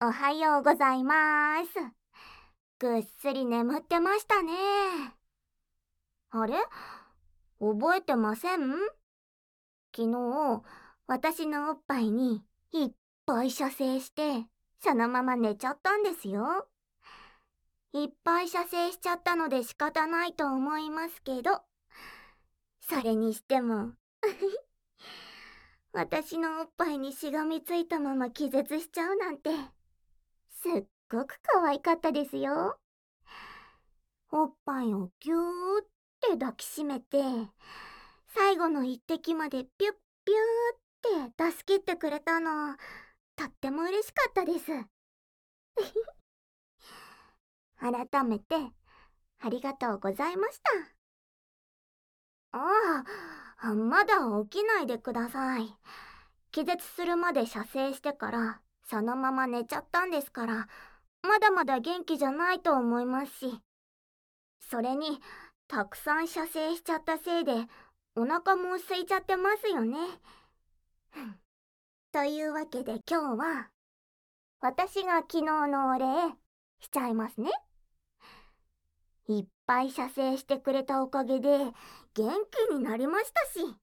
おはようございます。ぐっすり眠ってましたね。あれ、覚えてません？昨日、私のおっぱいにいっぱい射精して、そのまま寝ちゃったんですよ。いっぱい射精しちゃったので仕方ないと思いますけど、それにしても私のおっぱいにしがみついたまま気絶しちゃうなんて、すっごく可愛かったですよ。おっぱいをぎゅーって抱きしめて、最後の一滴までピュッピューって出し切ってくれたの、とっても嬉しかったです。改めて、ありがとうございました。まだ起きないでください。気絶するまで射精してから、そのまま寝ちゃったんですから、まだまだ元気じゃないと思いますし。それに、たくさん射精しちゃったせいで、お腹も空いちゃってますよね。というわけで今日は、私が昨日のお礼しちゃいますね。いっぱい射精してくれたおかげで元気になりましたし。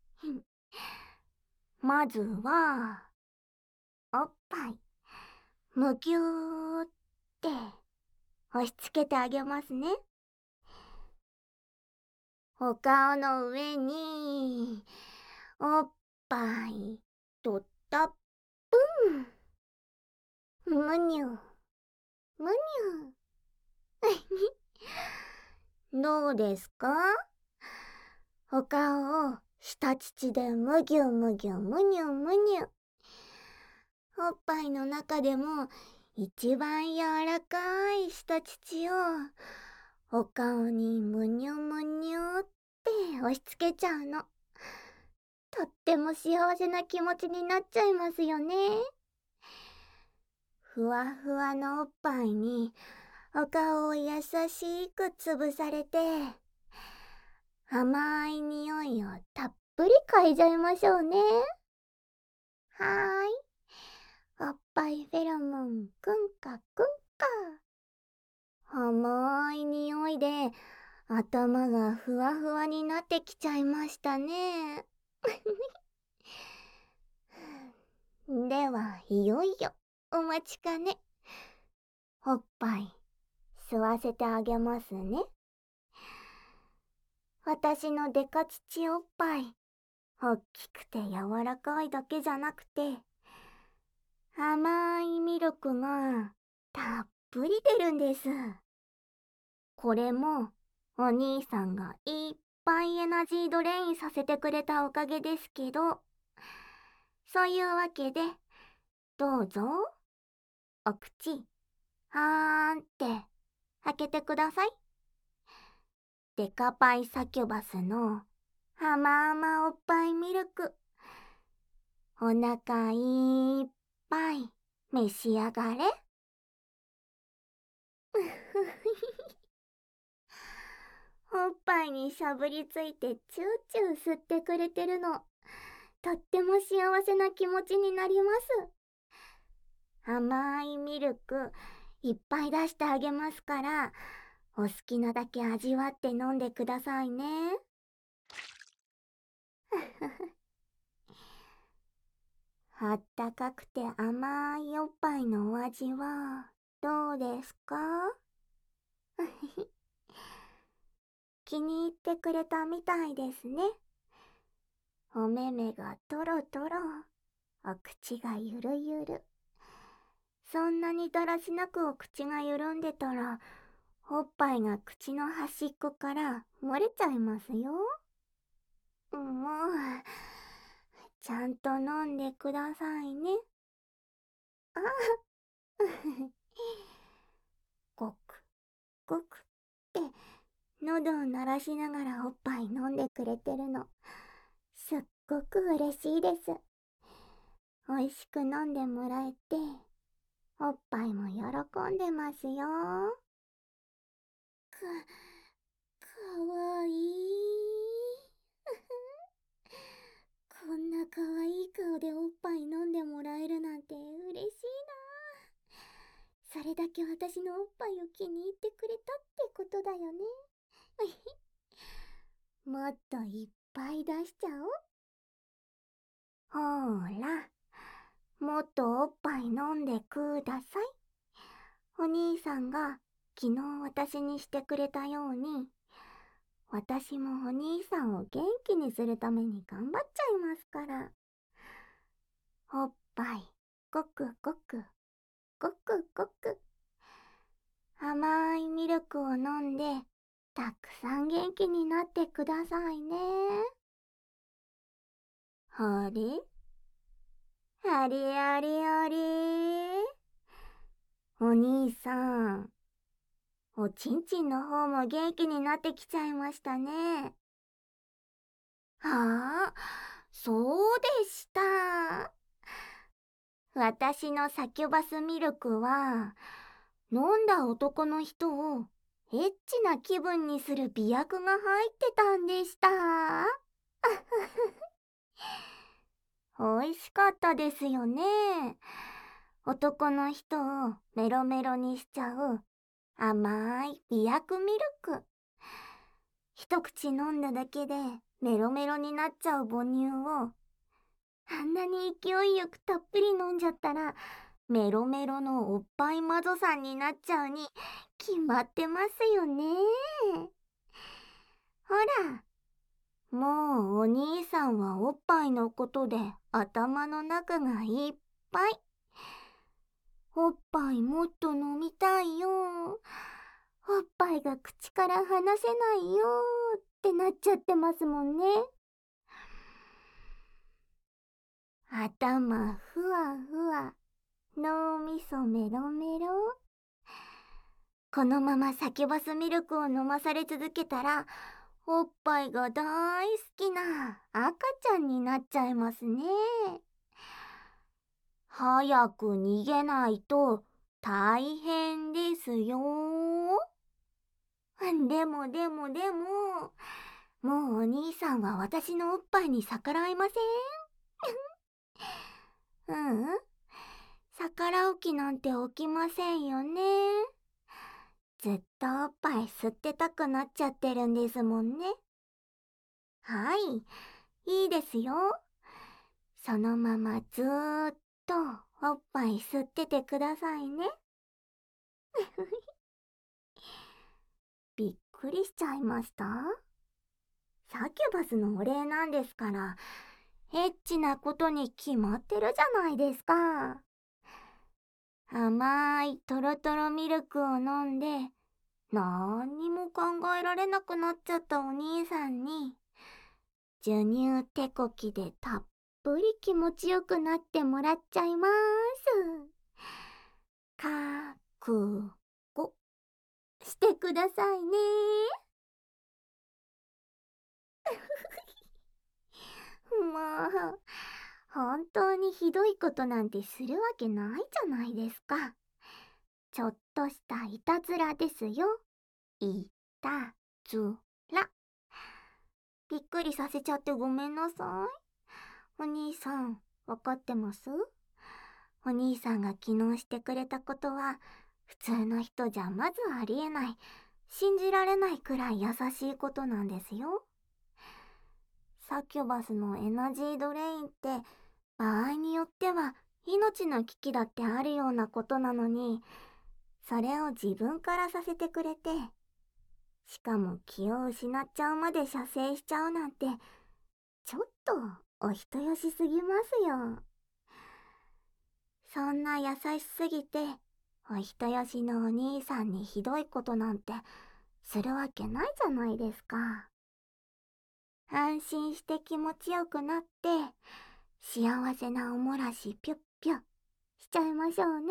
まずは、おっぱい、むぎゅーって押し付けてあげますね。お顔の上に、おっぱい、とったっぷん。むにゅ、むにゅ。どうですか？お顔を下乳でむぎゅむぎゅむにゅむにゅ。おっぱいの中でも一番柔らかい下乳をお顔にむにゅむにゅって押し付けちゃうの。とっても幸せな気持ちになっちゃいますよね。ふわふわのおっぱいにお顔を優しく潰されて、甘い匂いをたっぷり嗅いじゃいましょうね。はーい。おっぱいフェロモンくんかくんか。甘い匂いで頭がふわふわになってきちゃいましたね。ではいよいよお待ちかね。おっぱい吸わせてあげますね。私のデカ乳おっぱい、おっきくて柔らかいだけじゃなくて、甘いミルクがたっぷり出るんです。これもお兄さんがいっぱいエナジードレインさせてくれたおかげですけど、そういうわけで、どうぞ、お口、はーんって開けてください。デカパイサキュバスの甘々おっぱいミルク。お腹いっぱい召し上がれ。おっぱいにしゃぶりついてチューチュー吸ってくれてるの、とっても幸せな気持ちになります。甘いミルクいっぱい出してあげますから、お好きなだけ味わって飲んでくださいね。あったかくて甘いおっぱいのお味はどうですか？気に入ってくれたみたいですね。お目目がトロトロ、お口がゆるゆる。そんなにだらしなくお口が緩んでたら、おっぱいが口の端っこから漏れちゃいますよ。もう、ちゃんと飲んでくださいね。あごく、ごくって喉を鳴らしながらおっぱい飲んでくれてるの、すっごく嬉しいです。おいしく飲んでもらえて、おっぱいも喜んでますよ。か、かわいい。こんなかわいい顔でおっぱい飲んでもらえるなんて嬉しいな。 け私のおっぱいを気に入ってくれたってことだよね。もっといっぱい出しちゃおう。ほーら、もっとおっぱい飲んでください。お兄さんが昨日私にしてくれたように、私もお兄さんを元気にするために頑張っちゃいますから。おっぱい、ごくごく、ごくごく。甘いミルクを飲んで、たくさん元気になってくださいね。あれあれあれあれ、お兄さん、おちんちんの方も元気になってきちゃいましたね。ああ、そうでした。私のサキュバスミルクは、飲んだ男の人をエッチな気分にする美薬が入ってたんでした。美味しかったですよね。男の人をメロメロにしちゃう甘い美薬ミルク。一口飲んだだけでメロメロになっちゃう母乳を、あんなに勢いよくたっぷり飲んじゃったら、メロメロのおっぱいマゾさんになっちゃうに決まってますよね。ほら、もうお兄さんはおっぱいのことで頭の中がいっぱい。おっぱいもっと飲みたいよ。おっぱいが口から離せないよってなっちゃってますもんね。頭ふわふわ、脳みそメロメロ。このままサキュバスミルクを飲まされ続けたら、おっぱいが大好きな赤ちゃんになっちゃいますね。早く逃げないと大変ですよ。でも、もうお兄さんは私のおっぱいに逆らえません。うん、逆らう気なんて起きませんよね。ずっとおっぱい吸ってたくなっちゃってるんですもんね。はい、いいですよ。そのままずーっとおっぱい吸っててくださいね。びっくりしちゃいました。サキュバスのお礼なんですから、エッチなことに決まってるじゃないですか。甘いトロトロミルクを飲んで、なんにも考えられなくなっちゃったお兄さんに、授乳手こきでたっぷり気持ちよくなってもらっちゃいます。かくごしてくださいね。もう、本当にひどいことなんてするわけないじゃないですか。ちょっとしたいたずらですよ。いたずら。びっくりさせちゃってごめんなさい。お兄さん、わかってます？お兄さんが昨日してくれたことは、普通の人じゃまずありえない、信じられないくらい優しいことなんですよ。サキュバスのエナジードレインって、場合によっては命の危機だってあるようなことなのに、それを自分からさせてくれて、しかも気を失っちゃうまで射精しちゃうなんて、ちょっとお人よしすぎますよ。そんな優しすぎて、お人よしのお兄さんにひどいことなんてするわけないじゃないですか。安心して気持ちよくなって、幸せなおもらしぴゅっぴゅしちゃいましょうね。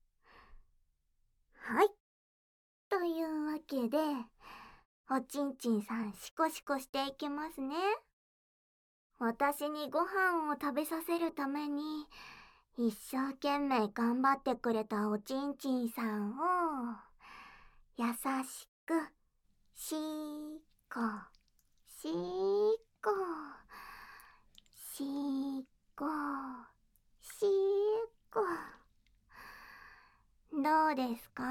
はい。というわけで、おちんちんさんシコシコしていきますね。私にご飯を食べさせるために、一生懸命頑張ってくれたおちんちんさんを、優しく、しーこ、しーこ、しーこ、しーこ。どううですか？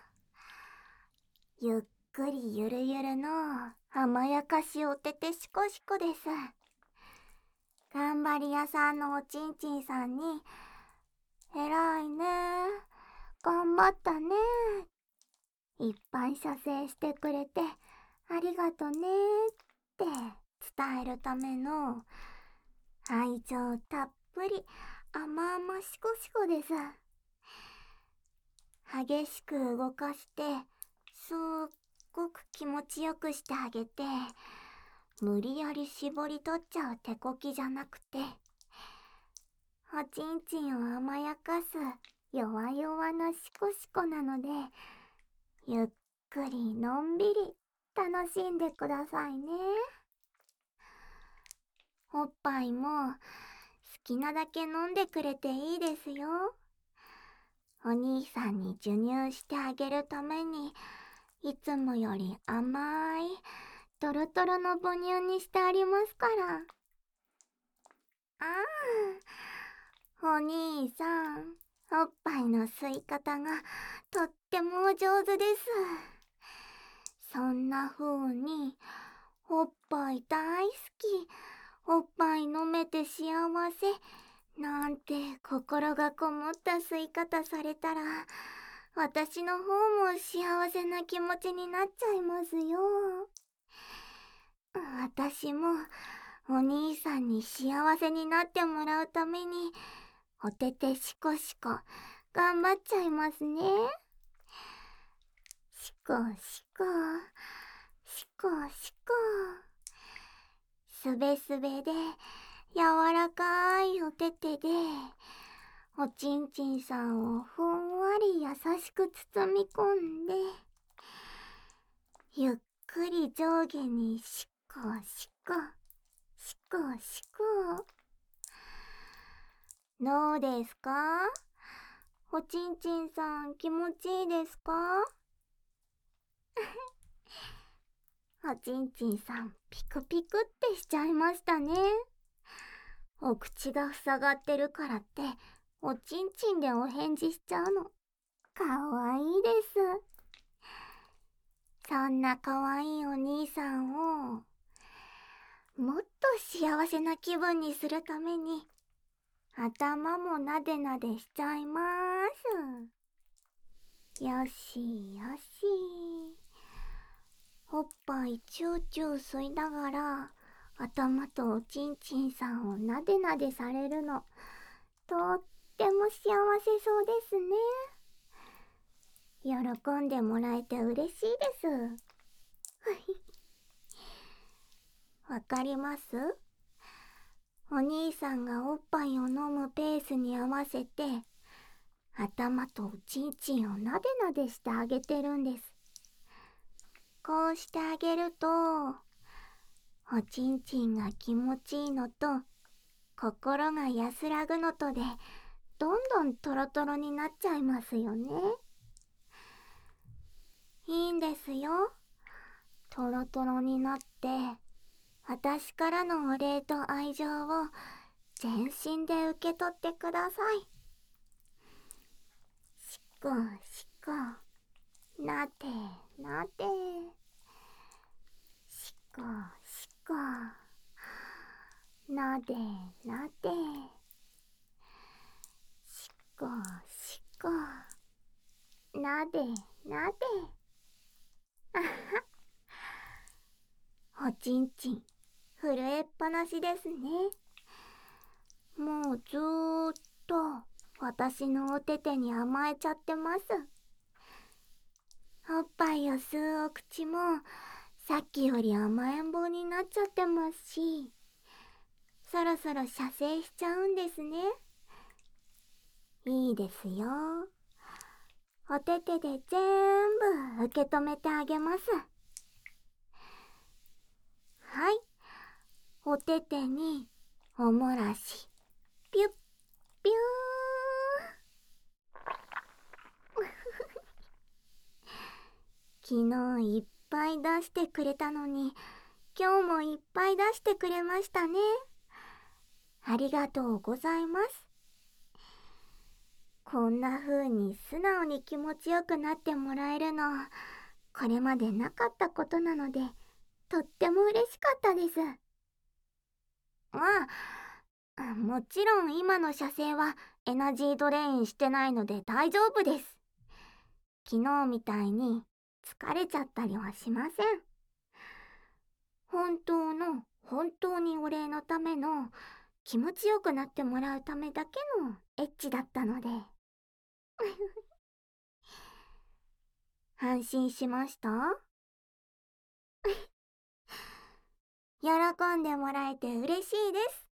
ゆっくりゆるゆるの甘やかしおててしこしこです。頑張り屋さんのおちんちんさんに、偉いね、頑張ったね、いっぱい射精してくれてありがとねって伝えるための愛情たっぷり甘々しこしこです。激しく動かしてすっごく気持ちよくしてあげて、無理やり絞り取っちゃう手こきじゃなくて、おちんちんを甘やかす弱々なしこしこなので、ゆっくりのんびり楽しんでくださいね。おっぱいも好きなだけ飲んでくれていいですよ。お兄さんに授乳してあげるために、いつもより甘いトロトロの母乳にしてありますから。ああ、お兄さん、おっぱいの吸い方がとってもお上手です。そんな風に、おっぱい大好き、おっぱい飲めて幸せ、なんて心がこもった吸い方されたら、私の方も幸せな気持ちになっちゃいますよ。私もお兄さんに幸せになってもらうために、おててしこしこ頑張っちゃいますね。しこしこしこしこ、すべすべで柔らかいおててでおちんちんさんをふんわり優しく包み込んで、ゆっくり上下にしこしこしこしこ。どうですか？おちんちんさん気持ちいいですか？おちんちんさんピクピクってしちゃいましたね。お口が塞がってるからっておちんちんでお返事しちゃうのかわいいです。そんなかわいいお兄さんをもっと幸せな気分にするために、頭もなでなでしちゃいます。よしよし。おっぱいチューチュー吸いながら頭とおちんちんさんをなでなでされるの、とっても幸せそうですね。喜んでもらえて嬉しいです。わかります？お兄さんがおっぱいを飲むペースに合わせて頭とおちんちんをなでなでしてあげてるんです。こうしてあげるとおちんちんが気持ちいいのと心が安らぐのとで、どんどんトロトロになっちゃいますよね。いいんですよ。トロトロになって私からのお礼と愛情を全身で受け取ってください。しこしこ、なでなで、しこしこ、なでなで、しこしこ、なでなで。あは、おちんちん震えっぱなしですね。もうずーっと私のおててに甘えちゃってます。おっぱいを吸うお口もさっきより甘えん坊になっちゃってますし、そろそろ射精しちゃうんですね。いいですよ。おててで全部受け止めてあげます。はい。おててにおもらしピュッピュー。昨日いっぱい出してくれたのに、今日もいっぱい出してくれましたね。ありがとうございます。 こんな風に素直に気持ちよくなってもらえるの、これまでなかったことなので、とっても嬉しかったです。もちろん今の射精はエナジードレインしてないので大丈夫です。昨日みたいに疲れちゃったりはしません。本当にお礼のための、気持ちよくなってもらうためだけのエッチだったので。安心しました？喜んでもらえて嬉しいです。